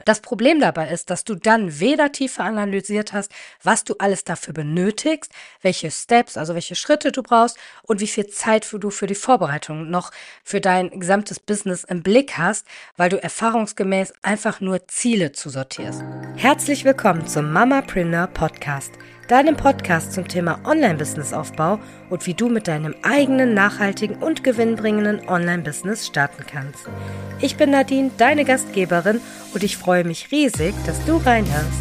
Das Problem dabei ist, dass du dann weder tiefer analysiert hast, was du alles dafür benötigst, welche Steps, also welche Schritte du brauchst und wie viel Zeit du für die Vorbereitung noch für dein gesamtes Business im Blick hast, weil du erfahrungsgemäß einfach nur Ziele zusortierst. Herzlich willkommen zum Mamapreneur Podcast, deinem Podcast zum Thema Online-Business-Aufbau und wie du mit deinem eigenen, nachhaltigen und gewinnbringenden Online-Business starten kannst. Ich bin Nadine, deine Gastgeberin, und ich freue mich riesig, dass du reinhörst.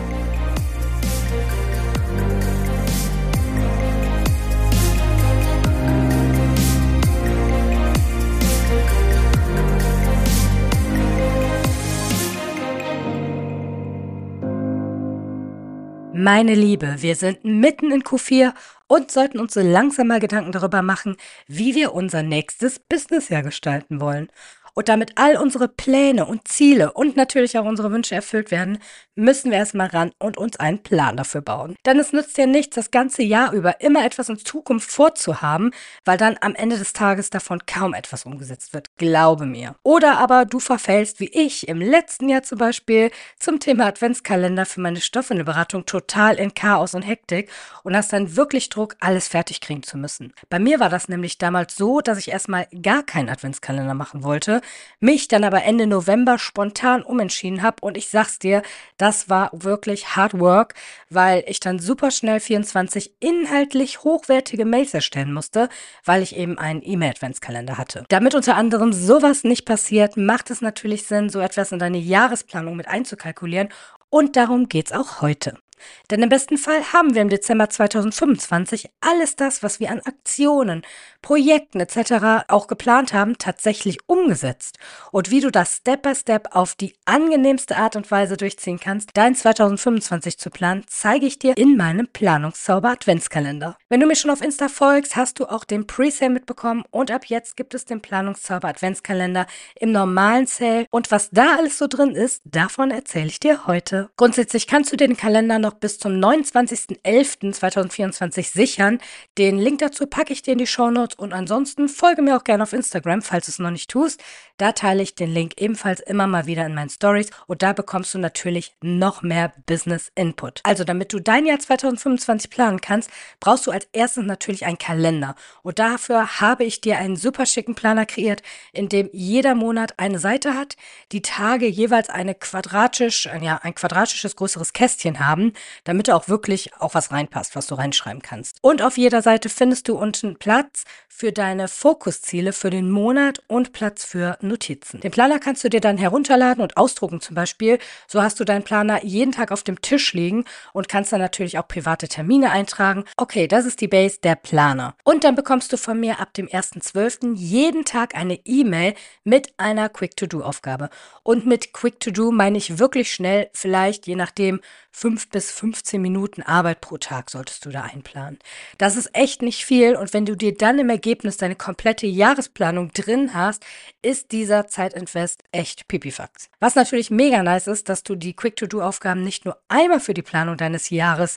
Meine Liebe, wir sind mitten in Q4 und sollten uns so langsam mal Gedanken darüber machen, wie wir unser nächstes Businessjahr gestalten wollen. Und damit all unsere Pläne und Ziele und natürlich auch unsere Wünsche erfüllt werden, müssen wir erstmal ran und uns einen Plan dafür bauen. Denn es nützt ja nichts, das ganze Jahr über immer etwas in Zukunft vorzuhaben, weil dann am Ende des Tages davon kaum etwas umgesetzt wird. Glaube mir. Oder aber du verfällst, wie ich im letzten Jahr zum Beispiel, zum Thema Adventskalender für meine Stoffwindelberatung total in Chaos und Hektik und hast dann wirklich Druck, alles fertig kriegen zu müssen. Bei mir war das nämlich damals so, dass ich erstmal gar keinen Adventskalender machen wollte, mich dann aber Ende November spontan umentschieden habe und ich sag's dir, das war wirklich Hard Work, weil ich dann super schnell 24 inhaltlich hochwertige Mails erstellen musste, weil ich eben einen E-Mail-Adventskalender hatte. Damit unter anderem sowas nicht passiert, macht es natürlich Sinn, so etwas in deine Jahresplanung mit einzukalkulieren, und darum geht's auch heute. Denn im besten Fall haben wir im Dezember 2025 alles das, was wir an Aktionen, Projekten etc. auch geplant haben, tatsächlich umgesetzt. Und wie du das Step by Step auf die angenehmste Art und Weise durchziehen kannst, dein 2025 zu planen, zeige ich dir in meinem Planungszauber Adventskalender. Wenn du mir schon auf Insta folgst, hast du auch den Presale mitbekommen, und ab jetzt gibt es den Planungszauber Adventskalender im normalen Sale, und was da alles so drin ist, davon erzähle ich dir heute. Grundsätzlich kannst du den Kalender noch bis zum 29.11.2024 sichern. Den Link dazu packe ich dir in die Shownotes, und ansonsten folge mir auch gerne auf Instagram, falls du es noch nicht tust. Da teile ich den Link ebenfalls immer mal wieder in meinen Stories, und da bekommst du natürlich noch mehr Business Input. Also damit du dein Jahr 2025 planen kannst, brauchst du als erstes natürlich einen Kalender, und dafür habe ich dir einen super schicken Planer kreiert, in dem jeder Monat eine Seite hat, die Tage jeweils ein quadratisches größeres Kästchen haben, damit da auch wirklich auch was reinpasst, was du reinschreiben kannst. Und auf jeder Seite findest du unten Platz für deine Fokusziele für den Monat und Platz für Notizen. Den Planer kannst du dir dann herunterladen und ausdrucken zum Beispiel. So hast du deinen Planer jeden Tag auf dem Tisch liegen und kannst dann natürlich auch private Termine eintragen. Okay, das ist die Base, der Planer. Und dann bekommst du von mir ab dem 1.12. jeden Tag eine E-Mail mit einer Quick-to-Do-Aufgabe. Und mit Quick-to-Do meine ich wirklich schnell, vielleicht je nachdem 5 bis 15 Minuten Arbeit pro Tag solltest du da einplanen. Das ist echt nicht viel, und wenn du dir dann im Ergebnis deine komplette Jahresplanung drin hast, ist dieser Zeitinvest echt pipifax. Was natürlich mega nice ist, dass du die Quick-to-Do-Aufgaben nicht nur einmal für die Planung deines Jahres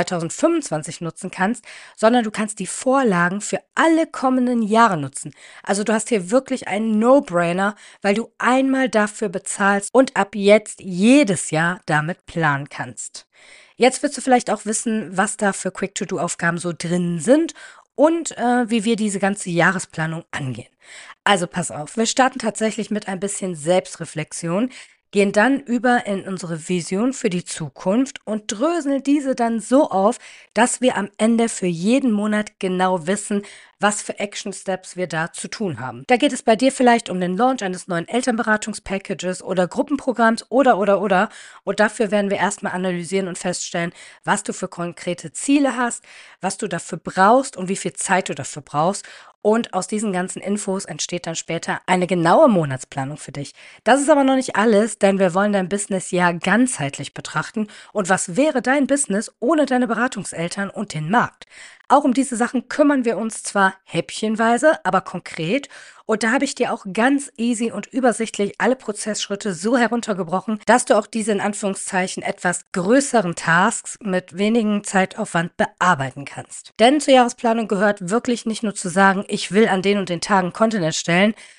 2025 nutzen kannst, sondern du kannst die Vorlagen für alle kommenden Jahre nutzen. Also du hast hier wirklich einen No-Brainer, weil du einmal dafür bezahlst und ab jetzt jedes Jahr damit planen kannst. Jetzt willst du vielleicht auch wissen, was da für Quick-to-Do-Aufgaben so drin sind und wie wir diese ganze Jahresplanung angehen. Also pass auf, wir starten tatsächlich mit ein bisschen Selbstreflexion, gehen dann über in unsere Vision für die Zukunft und dröseln diese dann so auf, dass wir am Ende für jeden Monat genau wissen, was für Action Steps wir da zu tun haben. Da geht es bei dir vielleicht um den Launch eines neuen Elternberatungspackages oder Gruppenprogramms oder. Und dafür werden wir erstmal analysieren und feststellen, was du für konkrete Ziele hast, was du dafür brauchst und wie viel Zeit du dafür brauchst. Und aus diesen ganzen Infos entsteht dann später eine genaue Monatsplanung für dich. Das ist aber noch nicht alles, denn wir wollen dein Businessjahr ganzheitlich betrachten. Und was wäre dein Business ohne deine Beratungseltern und den Markt? Auch um diese Sachen kümmern wir uns zwar häppchenweise, aber konkret. Und da habe ich dir auch ganz easy und übersichtlich alle Prozessschritte so heruntergebrochen, dass du auch diese in Anführungszeichen etwas größeren Tasks mit wenigem Zeitaufwand bearbeiten kannst. Denn zur Jahresplanung gehört wirklich nicht nur zu sagen, ich will an den und den Tagen Content erstellen,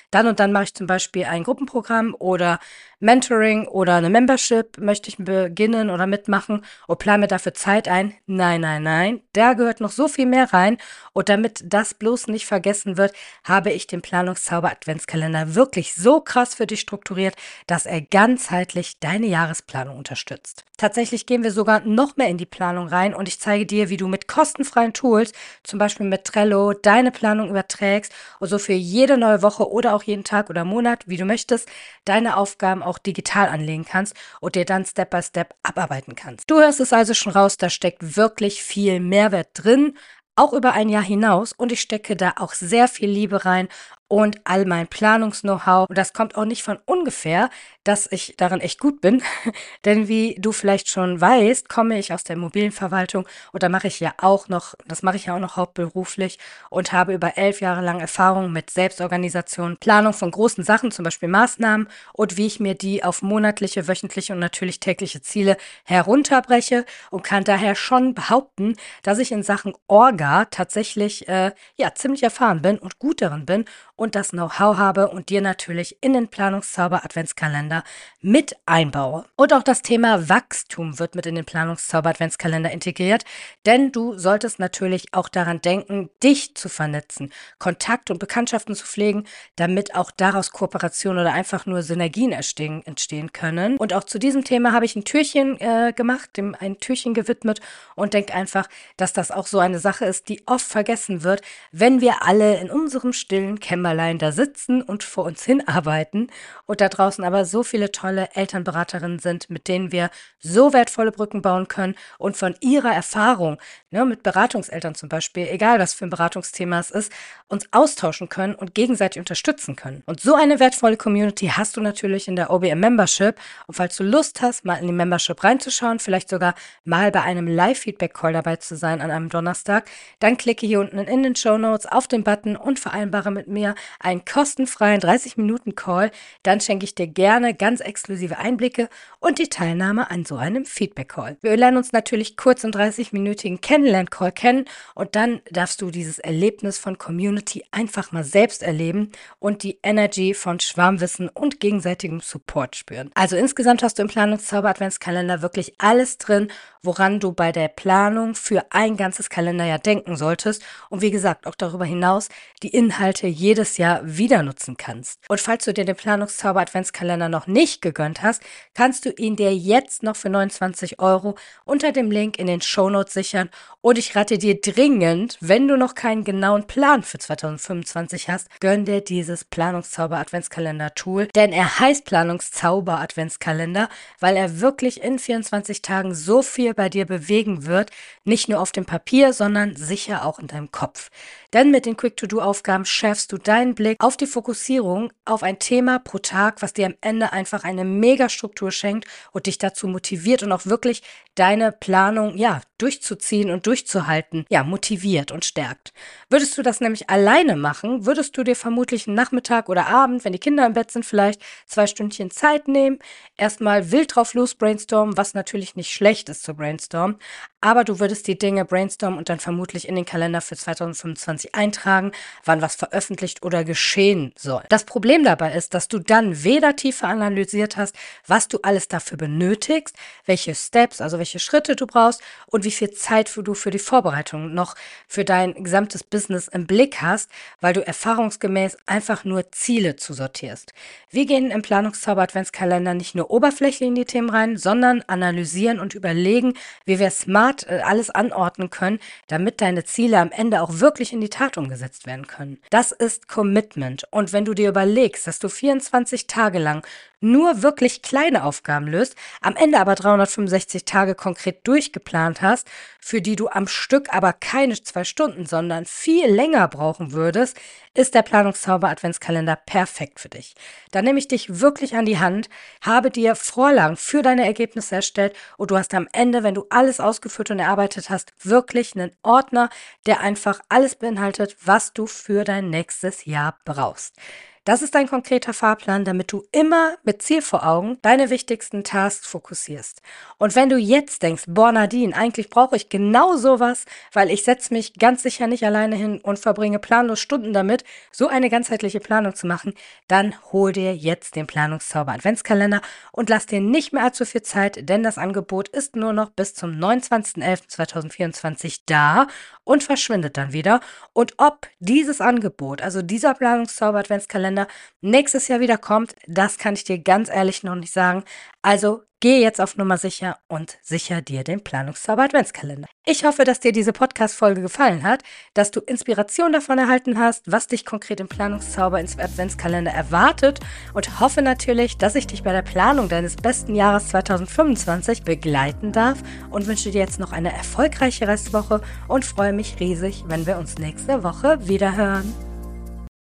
dann und dann mache ich zum Beispiel ein Gruppenprogramm oder Mentoring oder eine Membership möchte ich beginnen oder mitmachen und plane mir dafür Zeit ein. Nein, nein, nein, da gehört noch so viel mehr rein. Und damit das bloß nicht vergessen wird, habe ich den Planungszauber Adventskalender wirklich so krass für dich strukturiert, dass er ganzheitlich deine Jahresplanung unterstützt. Tatsächlich gehen wir sogar noch mehr in die Planung rein und ich zeige dir, wie du mit kostenfreien Tools, zum Beispiel mit Trello, deine Planung überträgst und so für jede neue Woche oder auch jeden Tag oder Monat, wie du möchtest, deine Aufgaben auch digital anlegen kannst und dir dann Step by Step abarbeiten kannst. Du hörst es also schon raus, da steckt wirklich viel Mehrwert drin, auch über ein Jahr hinaus und ich stecke da auch sehr viel Liebe rein und all mein Planungs-Know-how. Und das kommt auch nicht von ungefähr, dass ich darin echt gut bin. Denn wie du vielleicht schon weißt, komme ich aus der Immobilienverwaltung und da mache ich ja auch noch, das mache ich ja auch noch hauptberuflich und habe über 11 Jahre lang Erfahrung mit Selbstorganisation, Planung von großen Sachen, zum Beispiel Maßnahmen und wie ich mir die auf monatliche, wöchentliche und natürlich tägliche Ziele herunterbreche und kann daher schon behaupten, dass ich in Sachen Orga tatsächlich ja ziemlich erfahren bin und gut darin bin und das Know-how habe und dir natürlich in den Planungszauber Adventskalender mit einbaue. Und auch das Thema Wachstum wird mit in den Planungszauber Adventskalender integriert, denn du solltest natürlich auch daran denken, dich zu vernetzen, Kontakt und Bekanntschaften zu pflegen, damit auch daraus Kooperationen oder einfach nur Synergien entstehen können. Und auch zu diesem Thema habe ich ein Türchen gemacht, dem ein Türchen gewidmet und denke einfach, dass das auch so eine Sache ist, die oft vergessen wird, wenn wir alle in unserem stillen Kämmerlein da sitzen und vor uns hinarbeiten und da draußen aber so viele tolle Elternberaterinnen sind, mit denen wir so wertvolle Brücken bauen können und von ihrer Erfahrung, ne, mit Beratungseltern zum Beispiel, egal was für ein Beratungsthema es ist, uns austauschen können und gegenseitig unterstützen können. Und so eine wertvolle Community hast du natürlich in der OBM Membership. Und falls du Lust hast, mal in die Membership reinzuschauen, vielleicht sogar mal bei einem Live-Feedback-Call dabei zu sein an einem Donnerstag, dann klicke hier unten in den Shownotes auf den Button und vereinbare mit mir einen kostenfreien 30-Minuten-Call. Dann schenke ich dir gerne ganz exklusive Einblicke und die Teilnahme an so einem Feedback-Call. Wir lernen uns natürlich kurz im 30-minütigen Kennenlern-Call kennen und dann darfst du dieses Erlebnis von Community einfach mal selbst erleben und die Energy von Schwarmwissen und gegenseitigem Support spüren. Also insgesamt hast du im Planungszauber Adventskalender wirklich alles drin, woran du bei der Planung für ein ganzes Kalenderjahr denken solltest und wie gesagt auch darüber hinaus die Inhalte jedes Jahr wieder nutzen kannst. Und falls du dir den Planungszauber Adventskalender noch nicht gegönnt hast, kannst du ihn dir jetzt noch für 29 € unter dem Link in den Shownotes sichern und ich rate dir dringend, wenn du noch keinen genauen Plan für 2025 hast, gönn dir dieses Planungszauber Adventskalender Tool, denn er heißt Planungszauber Adventskalender, weil er wirklich in 24 Tagen so viel bei dir bewegen wird, nicht nur auf dem Papier, sondern sicher auch in deinem Kopf. Denn mit den Quick-to-Do-Aufgaben schärfst du deinen Blick auf die Fokussierung auf ein Thema pro Tag, was dir am Ende einfach eine Mega-Struktur schenkt und dich dazu motiviert und auch wirklich deine Planung, ja, durchzuziehen und durchzuhalten, ja, motiviert und stärkt. Würdest du das nämlich alleine machen, würdest du dir vermutlich einen Nachmittag oder Abend, wenn die Kinder im Bett sind, vielleicht 2 Stündchen Zeit nehmen, erstmal wild drauf los brainstormen, was natürlich nicht schlecht ist zu brainstormen, aber du würdest die Dinge brainstormen und dann vermutlich in den Kalender für 2025 eintragen, wann was veröffentlicht oder geschehen soll. Das Problem dabei ist, dass du dann weder tiefer analysiert hast, was du alles dafür benötigst, welche Steps, also welche Schritte du brauchst und wie viel Zeit du für die Vorbereitung noch für dein gesamtes Business im Blick hast, weil du erfahrungsgemäß einfach nur Ziele zusortierst. Wir gehen im Planungszauber Adventskalender nicht nur oberflächlich in die Themen rein, sondern analysieren und überlegen, wie wir smart alles anordnen können, damit deine Ziele am Ende auch wirklich in die Tat umgesetzt werden können. Das ist Commitment. Und wenn du dir überlegst, dass du 24 Tage lang nur wirklich kleine Aufgaben löst, am Ende aber 365 Tage konkret durchgeplant hast, für die du am Stück aber keine 2 Stunden, sondern viel länger brauchen würdest, ist der Planungszauber Adventskalender perfekt für dich. Da nehme ich dich wirklich an die Hand, habe dir Vorlagen für deine Ergebnisse erstellt und du hast am Ende, wenn du alles ausgeführt und erarbeitet hast, wirklich einen Ordner, der einfach alles beinhaltet, was du für dein nächstes Jahr brauchst. Das ist dein konkreter Fahrplan, damit du immer mit Ziel vor Augen deine wichtigsten Tasks fokussierst. Und wenn du jetzt denkst, boah Nadine, eigentlich brauche ich genau sowas, weil ich setze mich ganz sicher nicht alleine hin und verbringe planlos Stunden damit, so eine ganzheitliche Planung zu machen, dann hol dir jetzt den Planungszauber Adventskalender und lass dir nicht mehr allzu viel Zeit, denn das Angebot ist nur noch bis zum 29.11.2024 da und verschwindet dann wieder. Und ob dieses Angebot, also dieser Planungszauber Adventskalender, nächstes Jahr wieder kommt, das kann ich dir ganz ehrlich noch nicht sagen. Also geh jetzt auf Nummer sicher und sicher dir den Planungszauber Adventskalender. Ich hoffe, dass dir diese Podcast-Folge gefallen hat, dass du Inspiration davon erhalten hast, was dich konkret im Planungszauber Adventskalender erwartet und hoffe natürlich, dass ich dich bei der Planung deines besten Jahres 2025 begleiten darf und wünsche dir jetzt noch eine erfolgreiche Restwoche und freue mich riesig, wenn wir uns nächste Woche wiederhören.